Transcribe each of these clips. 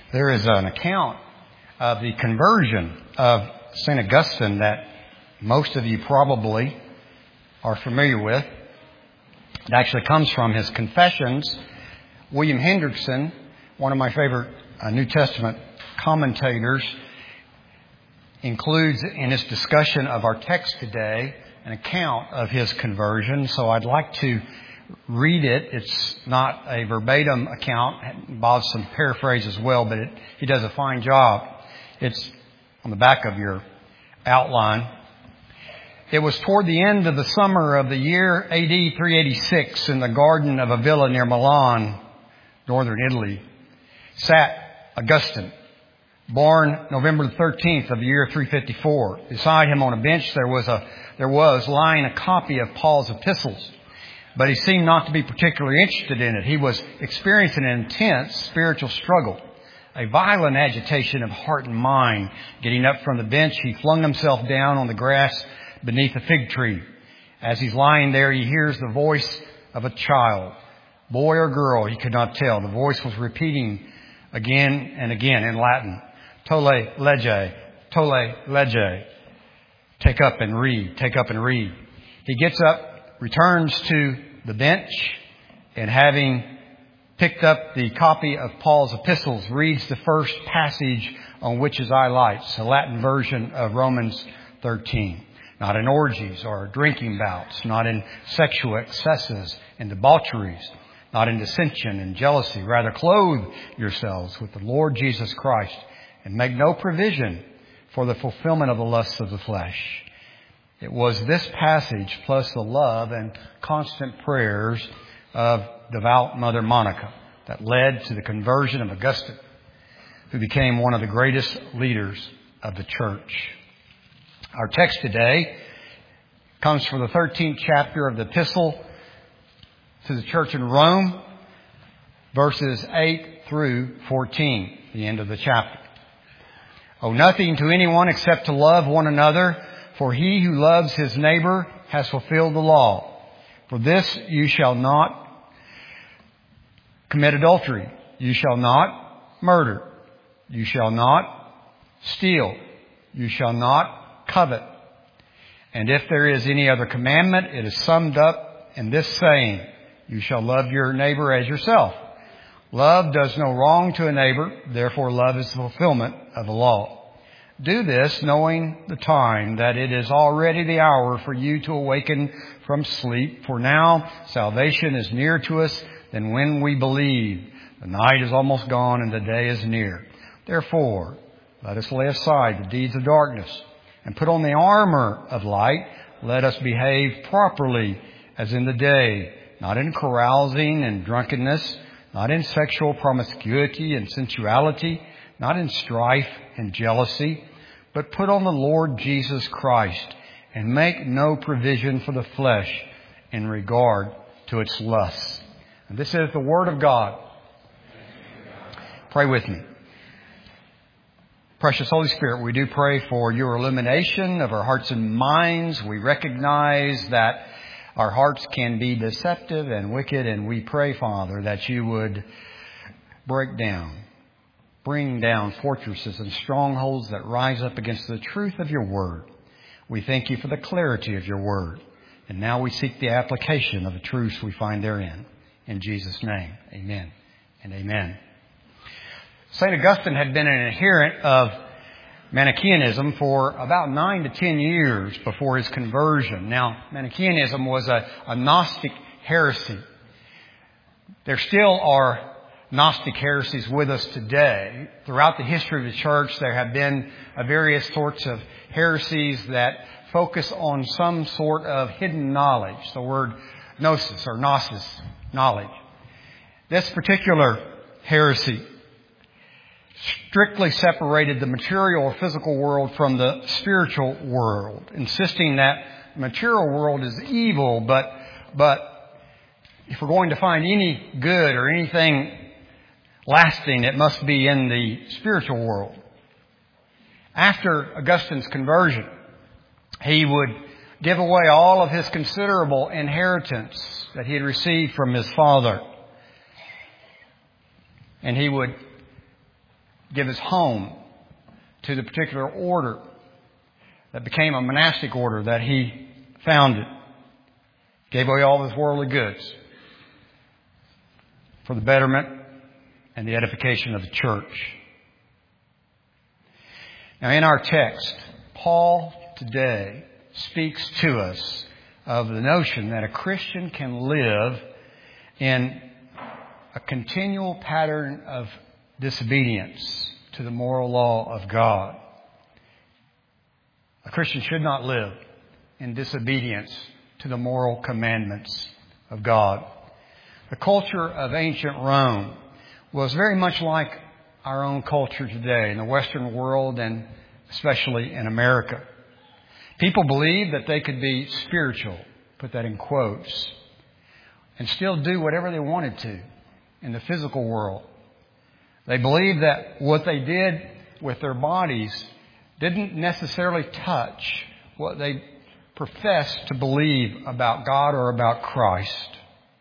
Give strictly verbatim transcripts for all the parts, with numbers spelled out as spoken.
There is an account of the conversion of Saint Augustine that most of you probably are familiar with. It actually comes from his Confessions. William Hendrickson, one of my favorite uh, New Testament commentators, includes in his discussion of our text today an account of his conversion. So I'd like to read it. It's not a verbatim account. It involves some paraphrase as well, but it, he does a fine job. It's on the back of your outline. It was toward the end of the summer of the year A D three eighty-six in the garden of a villa near Milan, northern Italy, sat Augustine, born November thirteenth of the year three fifty-four. Beside him on a bench there was a there was lying a copy of Paul's epistles. But he seemed not to be particularly interested in it. He was experiencing an intense spiritual struggle, a violent agitation of heart and mind. Getting up from the bench, he flung himself down on the grass beneath a fig tree. As he's lying there, he hears the voice of a child, boy or girl, he could not tell. The voice was repeating again and again in Latin, "Tolle lege, tolle lege." Take up and read, take up and read. He gets up, returns to the bench, and having picked up the copy of Paul's epistles, reads the first passage on which his eye lights, a Latin version of Romans thirteen. Not in orgies or drinking bouts, not in sexual excesses and debaucheries, not in dissension and jealousy. Rather, clothe yourselves with the Lord Jesus Christ and make no provision for the fulfillment of the lusts of the flesh. It was this passage plus the love and constant prayers of devout Mother Monica that led to the conversion of Augustine, who became one of the greatest leaders of the church. Our text today comes from the thirteenth chapter of the Epistle to the church in Rome, verses eight through fourteen, the end of the chapter. Owe nothing to anyone except to love one another, for he who loves his neighbor has fulfilled the law. For this you shall not commit adultery. You shall not murder. You shall not steal. You shall not covet. And if there is any other commandment, it is summed up in this saying, you shall love your neighbor as yourself. Love does no wrong to a neighbor, therefore love is the fulfillment of the law. Do this knowing the time, that it is already the hour for you to awaken from sleep. For now salvation is nearer to us than when we believe. The night is almost gone and the day is near. Therefore, let us lay aside the deeds of darkness and put on the armor of light. Let us behave properly as in the day, not in carousing and drunkenness, not in sexual promiscuity and sensuality, not in strife and jealousy, but put on the Lord Jesus Christ and make no provision for the flesh in regard to its lusts. And this is the Word of God. Pray with me. Precious Holy Spirit, we do pray for your illumination of our hearts and minds. We recognize that our hearts can be deceptive and wicked, and we pray, Father, that you would break down, bring down fortresses and strongholds that rise up against the truth of your word. We thank you for the clarity of your word. And now we seek the application of the truths we find therein. In Jesus' name, amen and amen. Saint Augustine had been an adherent of Manichaeanism for about nine to ten years before his conversion. Now, Manichaeanism was a, a Gnostic heresy. There still are Gnostic heresies with us today. Throughout the history of the church, there have been uh, various sorts of heresies that focus on some sort of hidden knowledge. The word gnosis or gnosis, knowledge. This particular heresy strictly separated the material or physical world from the spiritual world, insisting that the material world is evil, but but if we're going to find any good or anything lasting, it must be in the spiritual world. After Augustine's conversion, he would give away all of his considerable inheritance that he had received from his father. And he would give his home to the particular order that became a monastic order that he founded. Gave away all of his worldly goods for the betterment and the edification of the church. Now, in our text, Paul today speaks to us of the notion that a Christian can live in a continual pattern of disobedience to the moral law of God. A Christian should not live in disobedience to the moral commandments of God. The culture of ancient Rome was very much like our own culture today in the Western world and especially in America. People believed that they could be spiritual, put that in quotes, and still do whatever they wanted to in the physical world. They believed that what they did with their bodies didn't necessarily touch what they professed to believe about God or about Christ.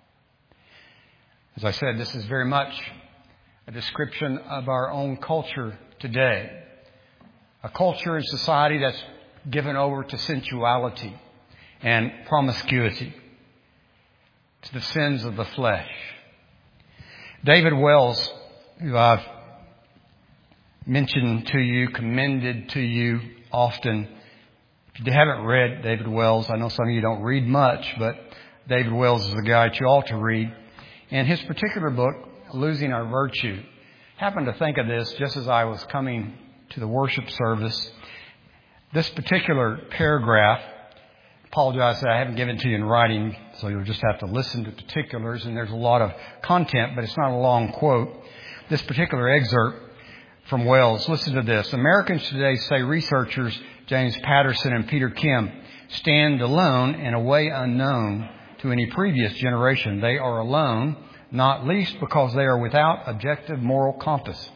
As I said, this is very much a description of our own culture today. A culture and society that's given over to sensuality and promiscuity, to the sins of the flesh. David Wells, who I've mentioned to you, commended to you often. If you haven't read David Wells, I know some of you don't read much, but David Wells is a guy that you ought to read. In his particular book, Losing Our Virtue, I happened to think of this just as I was coming to the worship service. This particular paragraph, apologize that I haven't given it to you in writing, so you'll just have to listen to particulars, and there's a lot of content, but it's not a long quote. This particular excerpt from Wells, listen to this. Americans today, say researchers James Patterson and Peter Kim, stand alone in a way unknown to any previous generation. They are alone, not least because they are without objective moral compass.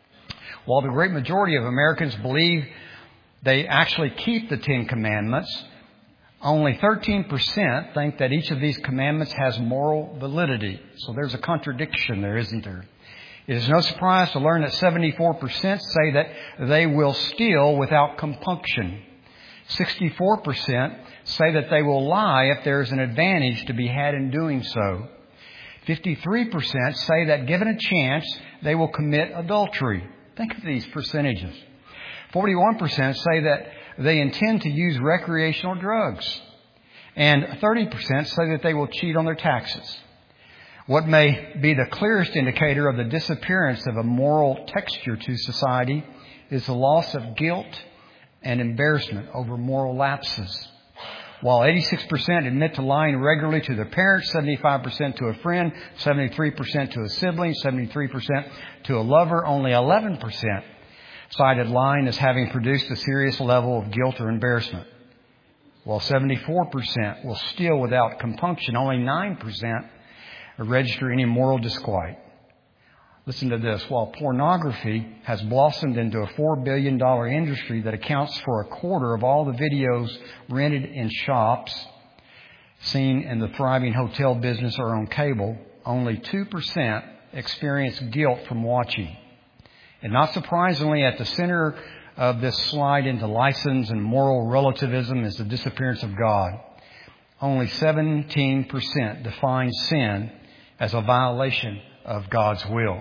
While the great majority of Americans believe they actually keep the Ten Commandments, only thirteen percent think that each of these commandments has moral validity. So there's a contradiction there, isn't there? It is no surprise to learn that seventy-four percent say that they will steal without compunction. sixty-four percent say that they will lie if there is an advantage to be had in doing so. fifty-three percent say that given a chance, they will commit adultery. Think of these percentages. forty-one percent say that they intend to use recreational drugs. And thirty percent say that they will cheat on their taxes. What may be the clearest indicator of the disappearance of a moral texture to society is the loss of guilt and embarrassment over moral lapses. While eighty-six percent admit to lying regularly to their parents, seventy-five percent to a friend, seventy-three percent to a sibling, seventy-three percent to a lover, only eleven percent cited lying as having produced a serious level of guilt or embarrassment. While seventy-four percent will steal without compunction, only nine percent register any moral disquiet. Listen to this. While pornography has blossomed into a four billion dollars industry that accounts for a quarter of all the videos rented in shops, seen in the thriving hotel business or on cable, only two percent experience guilt from watching. And not surprisingly, at the center of this slide into license and moral relativism is the disappearance of God. Only seventeen percent define sin as a violation of God's will.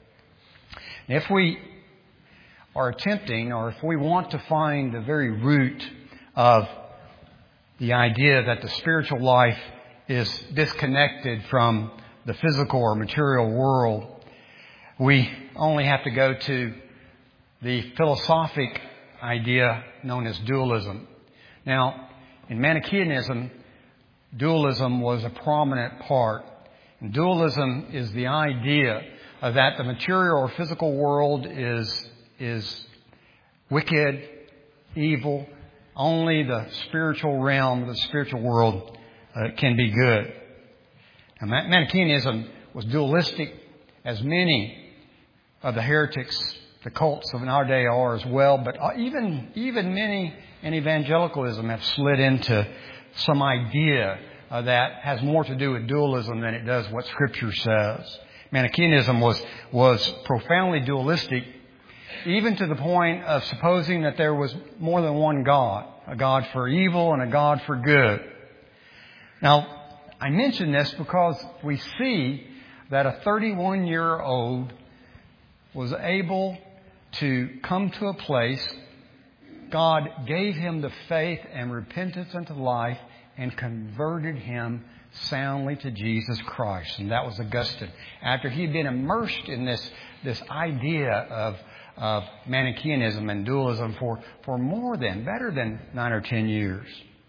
If we are attempting, or if we want to find the very root of the idea that the spiritual life is disconnected from the physical or material world, we only have to go to the philosophic idea known as dualism. Now, in Manichaeanism, dualism was a prominent part. And dualism is the idea that the material or physical world is, is wicked, evil. Only the spiritual realm, the spiritual world uh, can be good. Now, Manichaeanism was dualistic, as many of the heretics, the cults of our day are as well. But even, even many in evangelicalism have slid into some idea uh, that has more to do with dualism than it does what Scripture says. Manichaeanism was, was profoundly dualistic even to the point of supposing that there was more than one God, a God for evil and a God for good. Now, I mention this because we see that a thirty-one-year-old was able to come to a place. God gave him the faith and repentance unto life and converted him soundly to Jesus Christ. And that was Augustine. After he'd been immersed in this, this idea of, of Manichaeanism and dualism for, for more than, better than nine or ten years.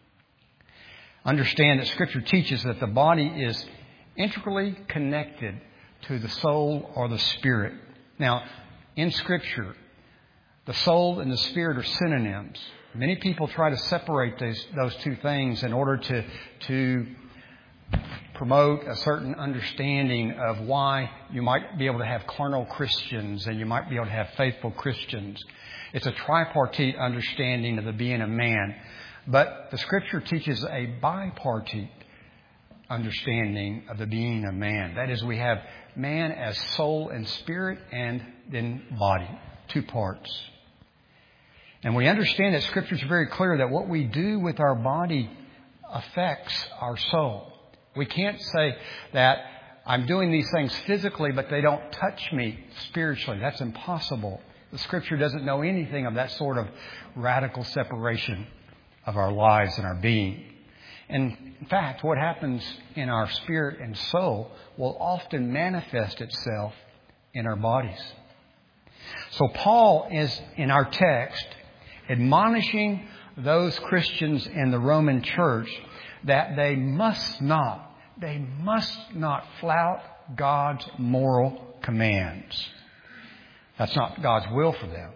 Understand that Scripture teaches that the body is integrally connected to the soul or the spirit. Now, in Scripture, the soul and the spirit are synonyms. Many people try to separate those, those two things in order to, to promote a certain understanding of why you might be able to have carnal Christians and you might be able to have faithful Christians. It's a tripartite understanding of the being of man. But the Scripture teaches a bipartite understanding of the being of man. That is, we have man as soul and spirit and then body, two parts. And we understand that Scripture is very clear that what we do with our body affects our soul. We can't say that I'm doing these things physically, but they don't touch me spiritually. That's impossible. The Scripture doesn't know anything of that sort of radical separation of our lives and our being. And in fact, what happens in our spirit and soul will often manifest itself in our bodies. So Paul is, in our text, admonishing those Christians in the Roman church that they must not, they must not flout God's moral commands. That's not God's will for them.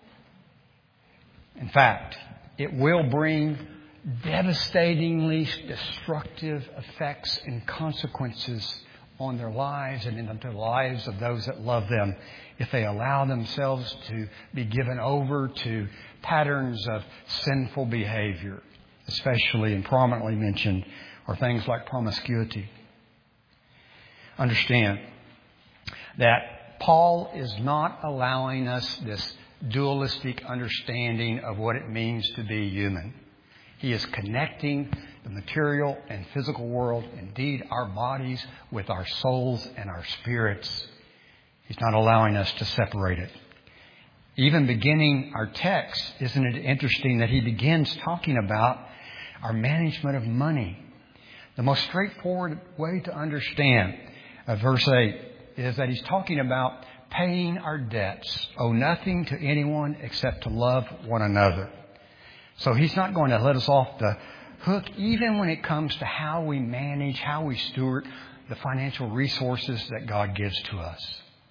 In fact, it will bring devastatingly destructive effects and consequences on their lives and in the lives of those that love them if they allow themselves to be given over to patterns of sinful behavior, especially and prominently mentioned are things like promiscuity. Understand that Paul is not allowing us this dualistic understanding of what it means to be human. He is connecting the material and physical world, indeed our bodies, with our souls and our spirits. He's not allowing us to separate it. Even beginning our text, isn't it interesting that he begins talking about our management of money? The most straightforward way to understand uh, verse eight is that he's talking about paying our debts, owe nothing to anyone except to love one another. So he's not going to let us off the hook, even when it comes to how we manage, how we steward the financial resources that God gives to us.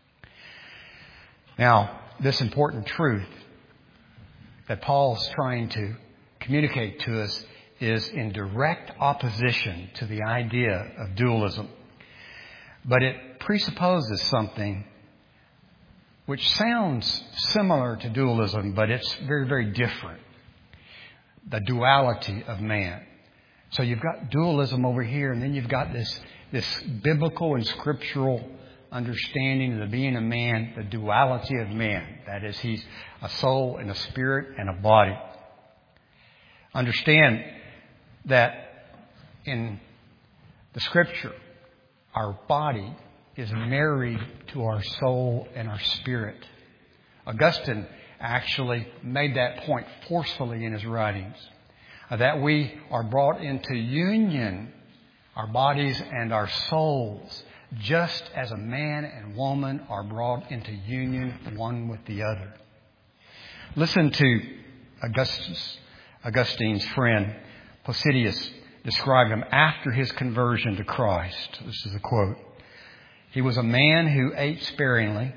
Now, this important truth that Paul's trying to communicate to us is in direct opposition to the idea of dualism. But it presupposes something which sounds similar to dualism, but it's very, very different. The duality of man. So you've got dualism over here, and then you've got this, this biblical and scriptural understanding of the being of man, the duality of man. That is, he's a soul and a spirit and a body. Understand that in the Scripture, our body is married to our soul and our spirit. Augustine actually made that point forcefully in his writings, uh, that we are brought into union, our bodies and our souls, just as a man and woman are brought into union one with the other. Listen to Augustus, Augustine's friend Posidonius describe him after his conversion to Christ. This is a quote. He was a man who ate sparingly,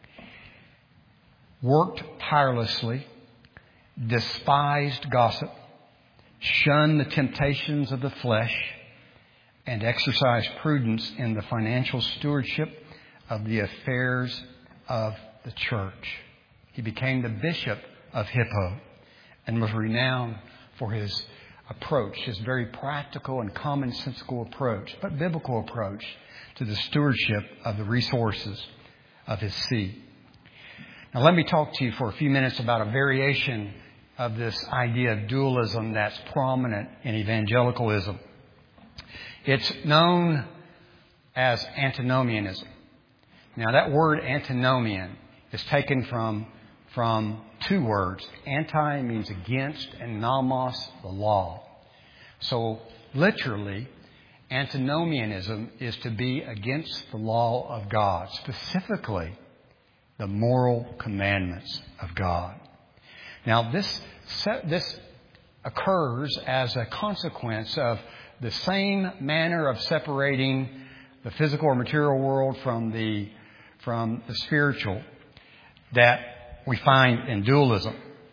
worked tirelessly, despised gossip, shunned the temptations of the flesh, and exercised prudence in the financial stewardship of the affairs of the church. He became the bishop of Hippo and was renowned for his approach, his very practical and commonsensical approach, but biblical approach to the stewardship of the resources of his see. Now let me talk to you for a few minutes about a variation of this idea of dualism that's prominent in evangelicalism. It's known as antinomianism. Now that word antinomian is taken from, from two words. Anti means against and nomos, the law. So literally, antinomianism is to be against the law of God, specifically the moral commandments of God. Now this, this occurs as a consequence of the same manner of separating the physical or material world from the, from the spiritual that we find in dualism.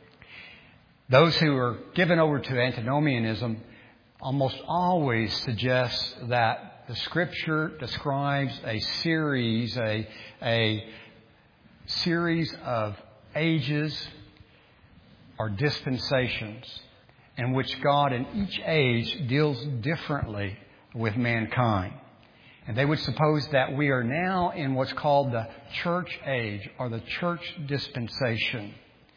Those who are given over to antinomianism almost always suggest that the Scripture describes a series, a, a series of ages or dispensations in which God in each age deals differently with mankind. And they would suppose that we are now in what's called the church age or the church dispensation.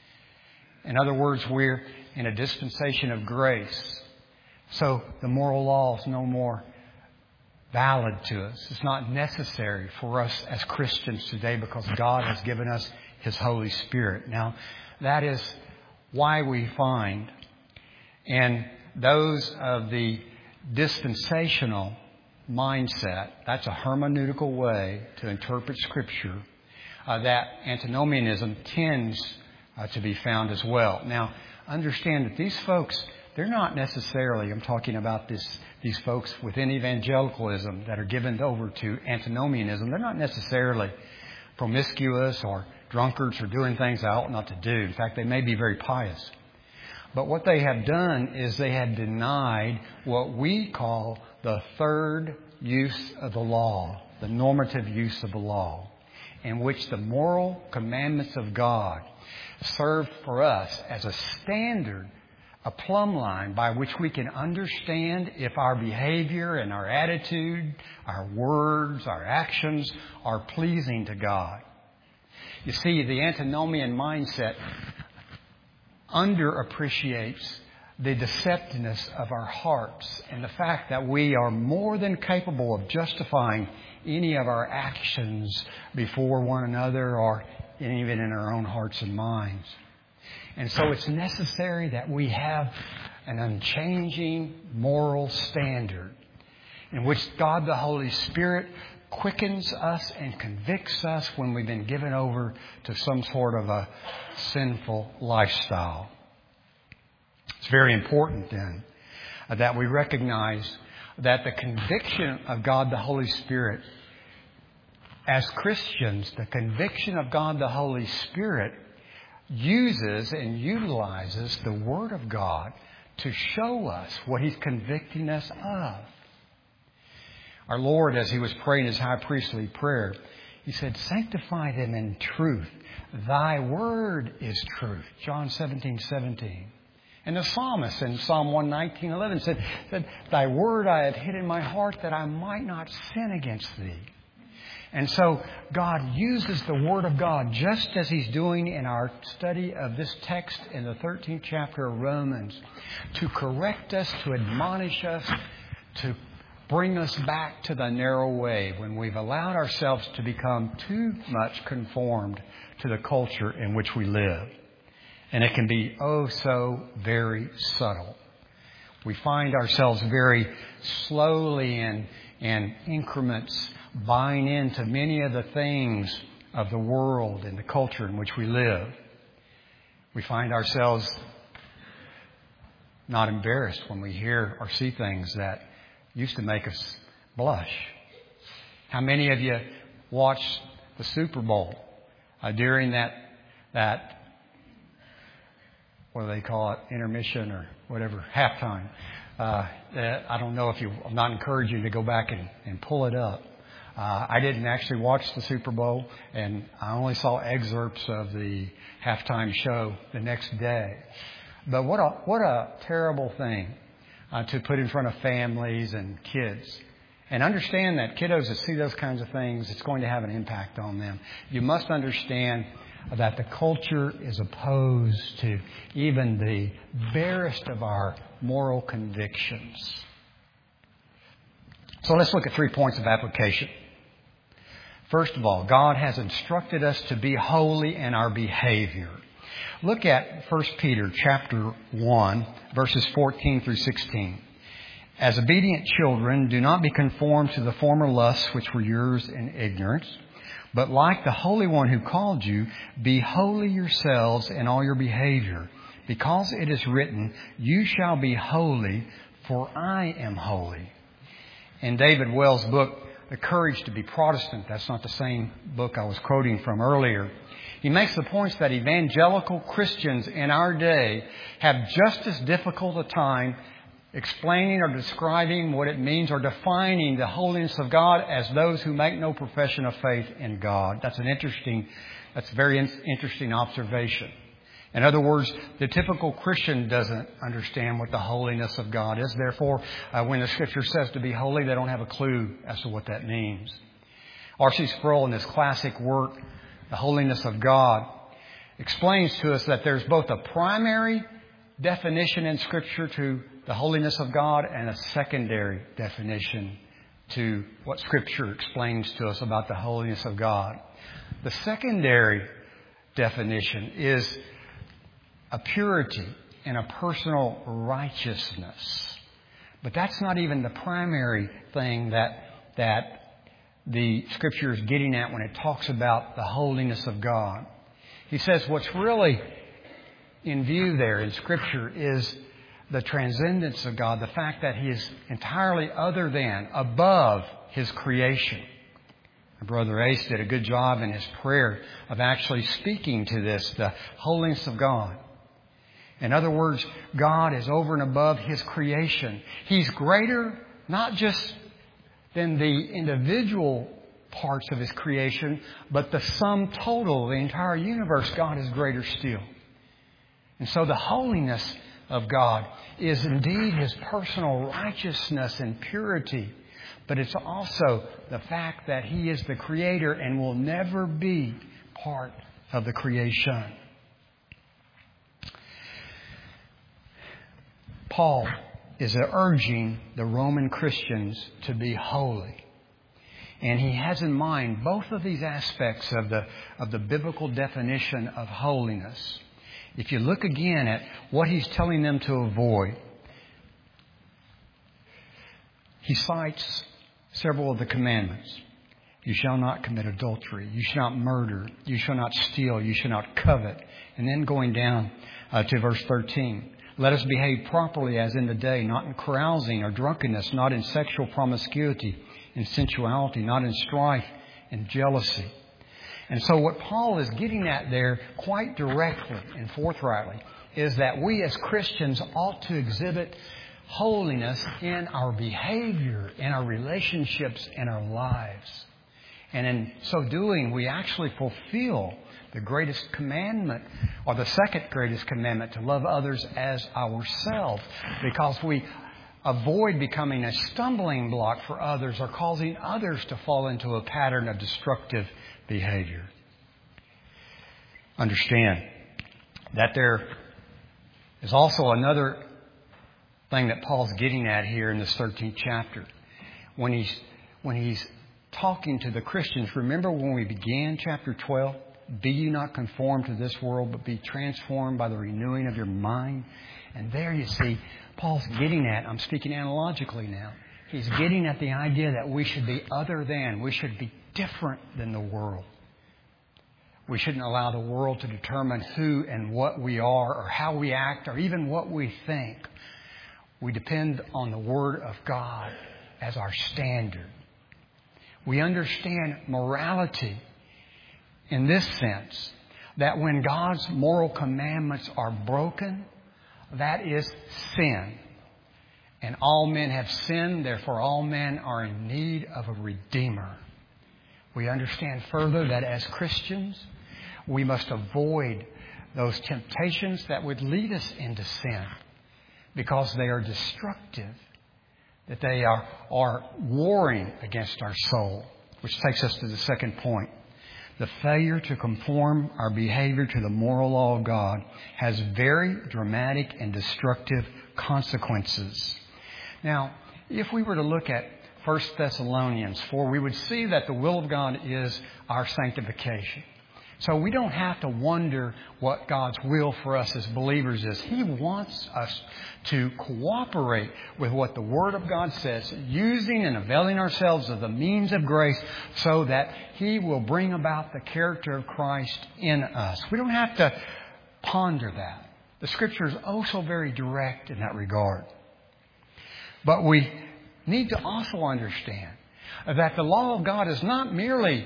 In other words, we're in a dispensation of grace. So the moral law is no more valid to us. It's not necessary for us as Christians today because God has given us His Holy Spirit. Now, that is why we find in those of the dispensational mindset, that's a hermeneutical way to interpret Scripture, uh, that antinomianism tends uh, to be found as well. Now, understand that these folks, they're not necessarily, I'm talking about this, these folks within evangelicalism that are given over to antinomianism, they're not necessarily promiscuous or drunkards or doing things they ought not to do. In fact, they may be very pious. But what they have done is they have denied what we call the third use of the law, the normative use of the law, in which the moral commandments of God serve for us as a standard, a plumb line by which we can understand if our behavior and our attitude, our words, our actions are pleasing to God. You see, the antinomian mindset underappreciates the deceptiveness of our hearts and the fact that we are more than capable of justifying any of our actions before one another or even in our own hearts and minds. And so it's necessary that we have an unchanging moral standard in which God the Holy Spirit quickens us and convicts us when we've been given over to some sort of a sinful lifestyle. It's very important then that we recognize that the conviction of God the Holy Spirit, as Christians, the conviction of God the Holy Spirit uses and utilizes the Word of God to show us what He's convicting us of. Our Lord, as He was praying His high priestly prayer, He said, "Sanctify them in truth. Thy word is truth." John seventeen seventeen. And the psalmist in Psalm one nineteen eleven said, said, "Thy word I have hid in my heart that I might not sin against Thee." And so God uses the Word of God just as He's doing in our study of this text in the thirteenth chapter of Romans to correct us, to admonish us, to bring us back to the narrow way when we've allowed ourselves to become too much conformed to the culture in which we live. And it can be oh so very subtle. We find ourselves very slowly in, in increments buying into many of the things of the world and the culture in which we live. We find ourselves not embarrassed when we hear or see things that used to make us blush. How many of you watched the Super Bowl uh, during that, that, what do they call it, intermission or whatever, halftime? Uh, I don't know if you, I'm not encouraging you to go back and, and pull it up. Uh, I didn't actually watch the Super Bowl, and I only saw excerpts of the halftime show the next day. But what a, what a terrible thing uh, to put in front of families and kids. And understand that kiddos that see those kinds of things, it's going to have an impact on them. You must understand that the culture is opposed to even the barest of our moral convictions. So let's look at three points of application. First of all, God has instructed us to be holy in our behavior. Look at First Peter chapter one, verses fourteen through sixteen. As obedient children, do not be conformed to the former lusts which were yours in ignorance, but like the Holy One who called you, be holy yourselves in all your behavior, because it is written, you shall be holy, for I am holy. In David Wells' book, The Courage to be Protestant, that's not the same book I was quoting from earlier, he makes the points that evangelical Christians in our day have just as difficult a time explaining or describing what it means or defining the holiness of God as those who make no profession of faith in God. That's an interesting, that's a very in- interesting observation. In other words, the typical Christian doesn't understand what the holiness of God is. Therefore, uh, when the Scripture says to be holy, they don't have a clue as to what that means. R C Sproul, in his classic work, The Holiness of God, explains to us that there's both a primary definition in Scripture to the holiness of God and a secondary definition to what Scripture explains to us about the holiness of God. The secondary definition is a purity and a personal righteousness. But that's not even the primary thing that that the Scripture is getting at when it talks about the holiness of God. He says what's really in view there in Scripture is the transcendence of God, the fact that He is entirely other than, above His creation. Brother Ace did a good job in his prayer of actually speaking to this, the holiness of God. In other words, God is over and above His creation. He's greater not just than the individual parts of His creation, but the sum total of the entire universe. God is greater still. And so the holiness of God is indeed His personal righteousness and purity. But it's also the fact that He is the Creator and will never be part of the creation. Paul is urging the Roman Christians to be holy. And he has in mind both of these aspects of the, of the biblical definition of holiness. If you look again at what he's telling them to avoid, he cites several of the commandments. You shall not commit adultery. You shall not murder. You shall not steal. You shall not covet. And then going down uh, to verse thirteen. Let us behave properly as in the day, not in carousing or drunkenness, not in sexual promiscuity, in sensuality, not in strife and jealousy. And so what Paul is getting at there quite directly and forthrightly is that we as Christians ought to exhibit holiness in our behavior, in our relationships, in our lives. And in so doing, we actually fulfill the greatest commandment, or the second greatest commandment, to love others as ourselves, because we avoid becoming a stumbling block for others or causing others to fall into a pattern of destructive behavior. Understand that there is also another thing that Paul's getting at here in this thirteenth chapter. When he's, when he's talking to the Christians, remember when we began chapter twelve? Be ye not conformed to this world, but be transformed by the renewing of your mind. And there you see, Paul's getting at, I'm speaking analogically now, he's getting at the idea that we should be other than, we should be different than the world. We shouldn't allow the world to determine who and what we are or how we act or even what we think. We depend on the Word of God as our standard. We understand morality in this sense, that when God's moral commandments are broken, that is sin. And all men have sinned, therefore all men are in need of a Redeemer. We understand further that as Christians, we must avoid those temptations that would lead us into sin, because they are destructive, that they are, are warring against our soul, which takes us to the second point. the failure to conform our behavior to the moral law of God has very dramatic and destructive consequences. Now, if we were to look at First Thessalonians four, we would see that the will of God is our sanctification. So we don't have to wonder what God's will for us as believers is. He wants us to cooperate with what the Word of God says, using and availing ourselves of the means of grace so that He will bring about the character of Christ in us. We don't have to ponder that. The Scripture is also very direct in that regard. But we need to also understand that the law of God is not merely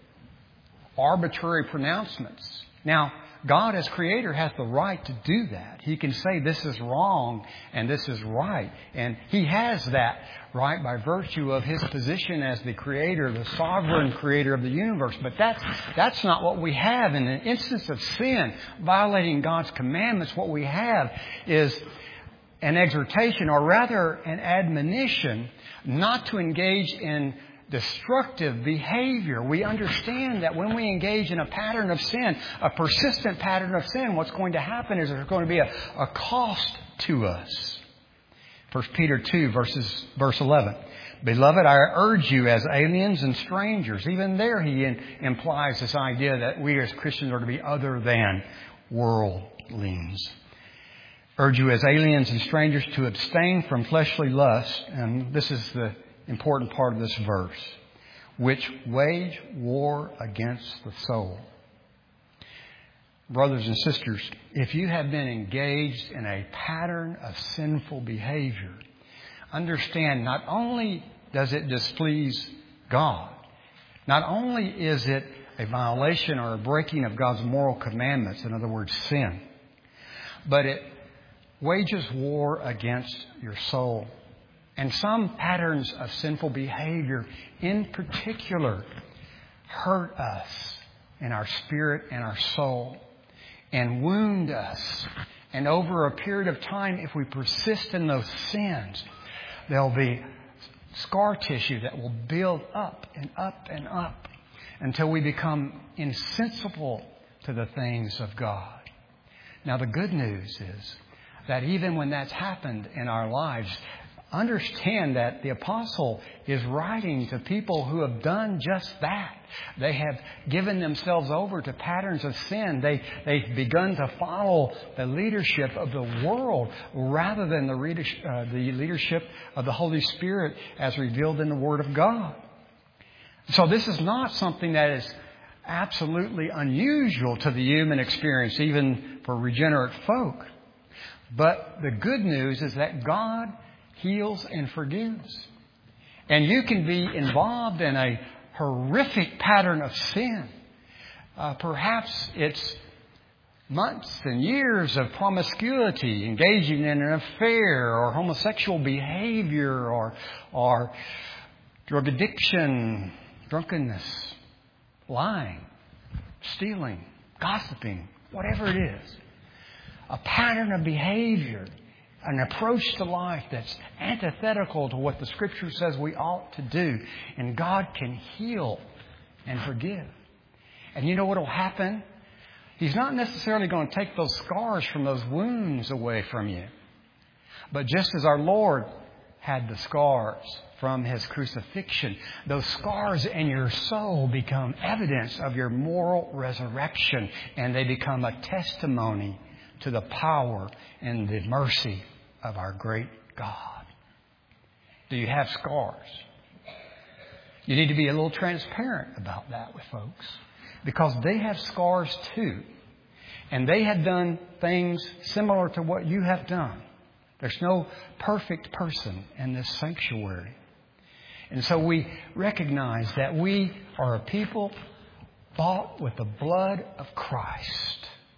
arbitrary pronouncements. Now, God as Creator has the right to do that. He can say this is wrong and this is right. And He has that right by virtue of His position as the Creator, the sovereign Creator of the universe. But that's, that's not what we have. In an instance of sin, violating God's commandments, what we have is an exhortation, or rather an admonition, not to engage in destructive behavior. We understand that when we engage in a pattern of sin, a persistent pattern of sin, what's going to happen is there's going to be a, a cost to us. First Peter two, verses, verse eleven. Beloved, I urge you as aliens and strangers. Even there he in, implies this idea that we as Christians are to be other than worldlings. Urge you as aliens and strangers to abstain from fleshly lust. And this is the important part of this verse, which wage war against the soul. Brothers and sisters, if you have been engaged in a pattern of sinful behavior, understand not only does it displease God, not only is it a violation or a breaking of God's moral commandments, in other words, sin, but it wages war against your soul. And some patterns of sinful behavior in particular hurt us in our spirit and our soul and wound us. And over a period of time, if we persist in those sins, there'll be scar tissue that will build up and up and up until we become insensible to the things of God. Now, the good news is that even when that's happened in our lives, understand that the apostle is writing to people who have done just that. They have given themselves over to patterns of sin. They, they've begun to follow the leadership of the world rather than the, readership, uh, the leadership of the Holy Spirit as revealed in the Word of God. So this is not something that is absolutely unusual to the human experience, even for regenerate folk. But the good news is that God heals and forgives. And you can be involved in a horrific pattern of sin. Uh, perhaps it's months and years of promiscuity, engaging in an affair or homosexual behavior or, or drug addiction, drunkenness, lying, stealing, gossiping, whatever it is. A pattern of behavior, an approach to life that's antithetical to what the Scripture says we ought to do. And God can heal and forgive. And you know what will happen? He's not necessarily going to take those scars from those wounds away from you. But just as our Lord had the scars from His crucifixion, those scars in your soul become evidence of your moral resurrection. And they become a testimony to the power and the mercy of our great God. Do you have scars? You need to be a little transparent about that with folks, because they have scars too. And they have done things similar to what you have done. There's no perfect person in this sanctuary. And so we recognize that we are a people bought with the blood of Christ.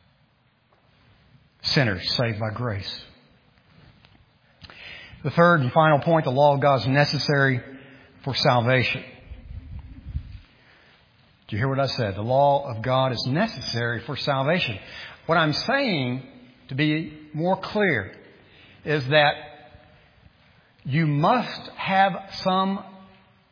Sinners saved by grace. The third and final point, the law of God is necessary for salvation. Did you hear what I said? The law of God is necessary for salvation. What I'm saying, to be more clear, is that you must have some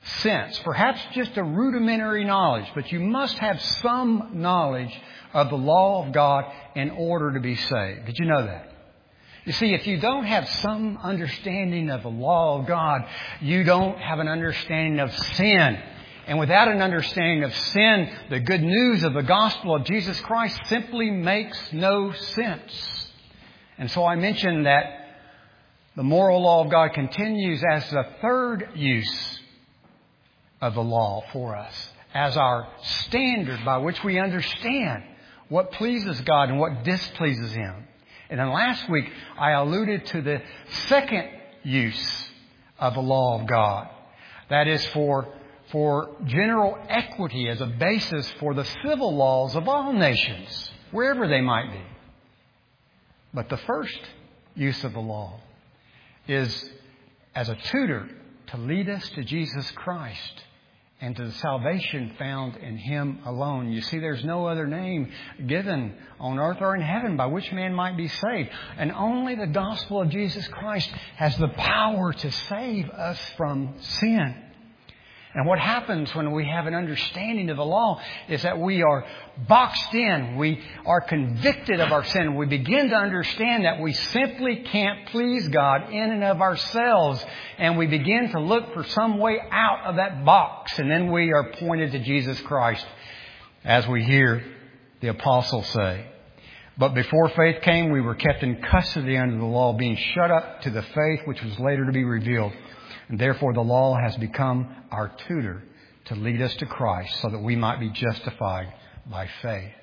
sense, perhaps just a rudimentary knowledge, but you must have some knowledge of the law of God in order to be saved. Did you know that? You see, if you don't have some understanding of the law of God, you don't have an understanding of sin. And without an understanding of sin, the good news of the gospel of Jesus Christ simply makes no sense. And so I mentioned that the moral law of God continues as the third use of the law for us, as our standard by which we understand what pleases God and what displeases Him. And then last week, I alluded to the second use of the law of God. That is for, for general equity as a basis for the civil laws of all nations, wherever they might be. But the first use of the law is as a tutor to lead us to Jesus Christ and to the salvation found in Him alone. You see, there's no other name given on earth or in heaven by which man might be saved. And only the gospel of Jesus Christ has the power to save us from sin. And what happens when we have an understanding of the law is that we are boxed in. We are convicted of our sin. We begin to understand that we simply can't please God in and of ourselves. And we begin to look for some way out of that box. And then we are pointed to Jesus Christ, as we hear the apostle say. But before faith came, we were kept in custody under the law, being shut up to the faith which was later to be revealed. And therefore the law has become our tutor to lead us to Christ so that we might be justified by faith.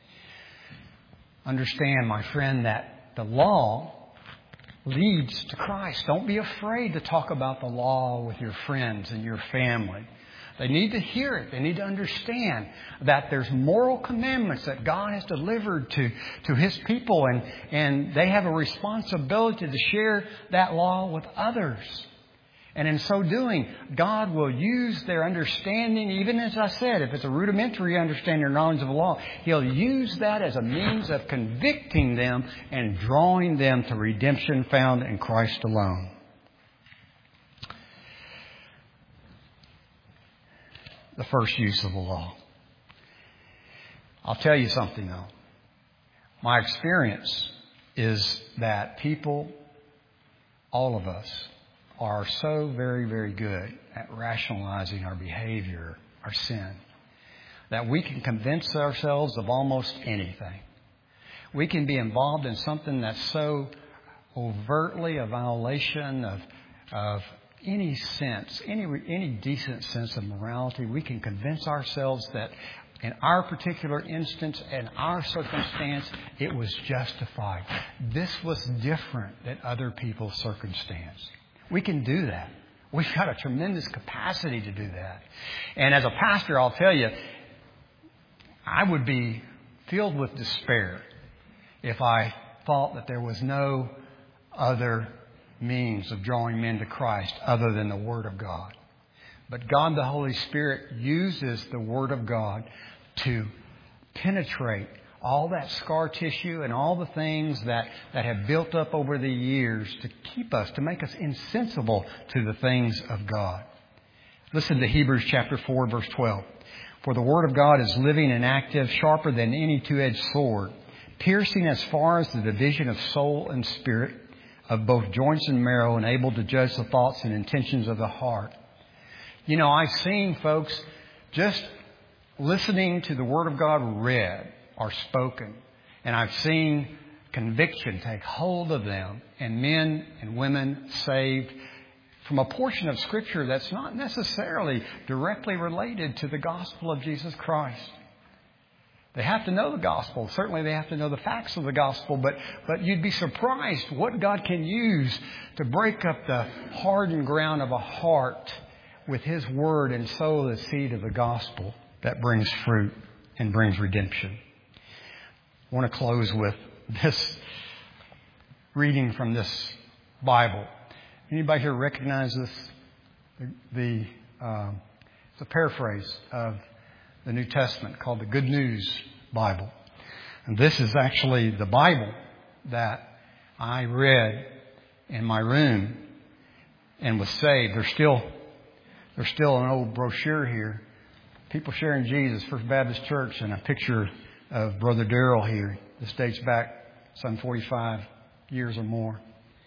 Understand, my friend, that the law leads to Christ. Don't be afraid to talk about the law with your friends and your family. They need to hear it. They need to understand that there's moral commandments that God has delivered to, to His people, and, and they have a responsibility to share that law with others. And in so doing, God will use their understanding, even as I said, if it's a rudimentary understanding or knowledge of the law, He'll use that as a means of convicting them and drawing them to redemption found in Christ alone. The first use of the law. I'll tell you something though. My experience is that people, all of us, are so very, very good at rationalizing our behavior, our sin, that we can convince ourselves of almost anything. We can be involved in something that's so overtly a violation of, of any sense, any, any decent sense of morality. We can convince ourselves that in our particular instance, in our circumstance, it was justified. This was different than other people's circumstance. We can do that. We've got a tremendous capacity to do that. And as a pastor, I'll tell you, I would be filled with despair if I thought that there was no other means of drawing men to Christ other than the Word of God. But God, the Holy Spirit, uses the Word of God to penetrate all that scar tissue and all the things that, that have built up over the years to keep us, to make us insensible to the things of God. Listen to Hebrews chapter four, verse twelve. For the Word of God is living and active, sharper than any two-edged sword, piercing as far as the division of soul and spirit, of both joints and marrow, and able to judge the thoughts and intentions of the heart. You know, I've seen folks just listening to the Word of God read or spoken, and I've seen conviction take hold of them, and men and women saved from a portion of Scripture that's not necessarily directly related to the gospel of Jesus Christ. They have to know the gospel. Certainly they have to know the facts of the gospel, but, but you'd be surprised what God can use to break up the hardened ground of a heart with His Word and sow the seed of the gospel that brings fruit and brings redemption. I want to close with this reading from this Bible. Anybody here recognize this? The, the uh, it's a paraphrase of the New Testament called the Good News Bible. And this is actually the Bible that I read in my room and was saved. There's still There's still an old brochure here. People Sharing Jesus, First Baptist Church, and a picture of Brother Darrell here. This dates back some forty-five years or more.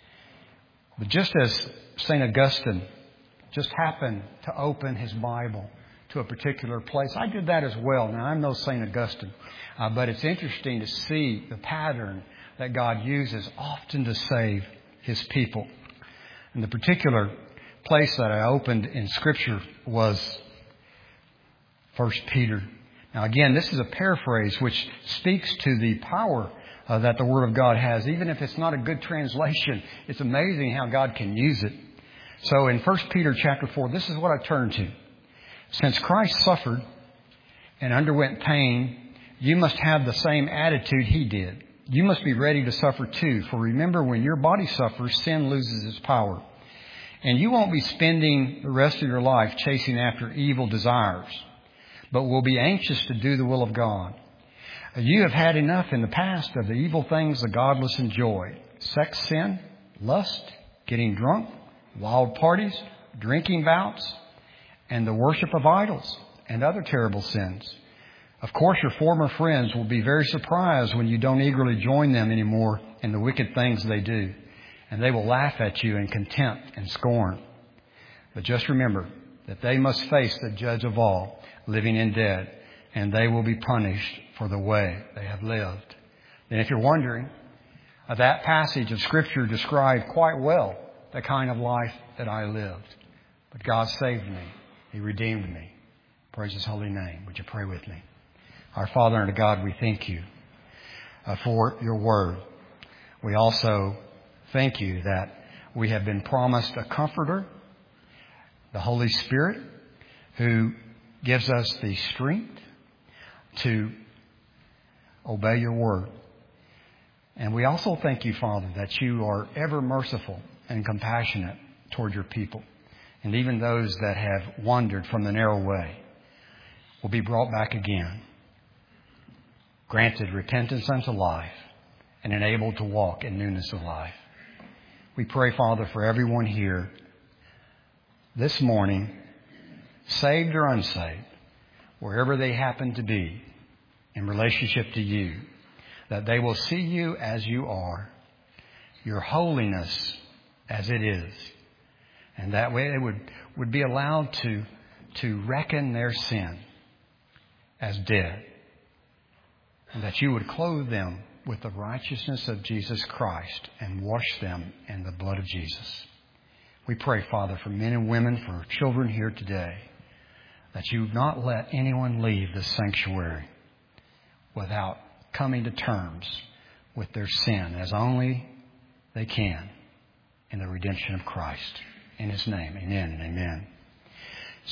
But just as Saint Augustine just happened to open his Bible to a particular place, I did that as well. Now, I'm no Saint Augustine, uh, but it's interesting to see the pattern that God uses often to save His people. And the particular place that I opened in Scripture was First Peter. Now, again, this is a paraphrase which speaks to the power uh, that the Word of God has. Even if it's not a good translation, it's amazing how God can use it. So in First Peter chapter four, this is what I turned to. Since Christ suffered and underwent pain, you must have the same attitude He did. You must be ready to suffer too. For remember, when your body suffers, sin loses its power. And you won't be spending the rest of your life chasing after evil desires, but will be anxious to do the will of God. You have had enough in the past of the evil things the godless enjoy. Sex sin, lust, getting drunk, wild parties, drinking bouts, and the worship of idols and other terrible sins. Of course, your former friends will be very surprised when you don't eagerly join them anymore in the wicked things they do. And they will laugh at you in contempt and scorn. But just remember that they must face the Judge of all, living and dead, and they will be punished for the way they have lived. And if you're wondering, uh, that passage of Scripture described quite well the kind of life that I lived. But God saved me. He redeemed me. Praise His holy name. Would you pray with me? Our Father and God, we thank You uh, for Your Word. We also thank You that we have been promised a Comforter, the Holy Spirit, who gives us the strength to obey Your Word. And we also thank You, Father, that You are ever merciful and compassionate toward Your people. And even those that have wandered from the narrow way will be brought back again, granted repentance unto life, and enabled to walk in newness of life. We pray, Father, for everyone here this morning, saved or unsaved, wherever they happen to be in relationship to You, that they will see You as You are, Your holiness as it is, and that way they would, would be allowed to, to reckon their sin as dead, and that You would clothe them with the righteousness of Jesus Christ and wash them in the blood of Jesus. We pray, Father, for men and women, for children here today, that You would not let anyone leave this sanctuary without coming to terms with their sin as only they can in the redemption of Christ. In His name, amen and amen.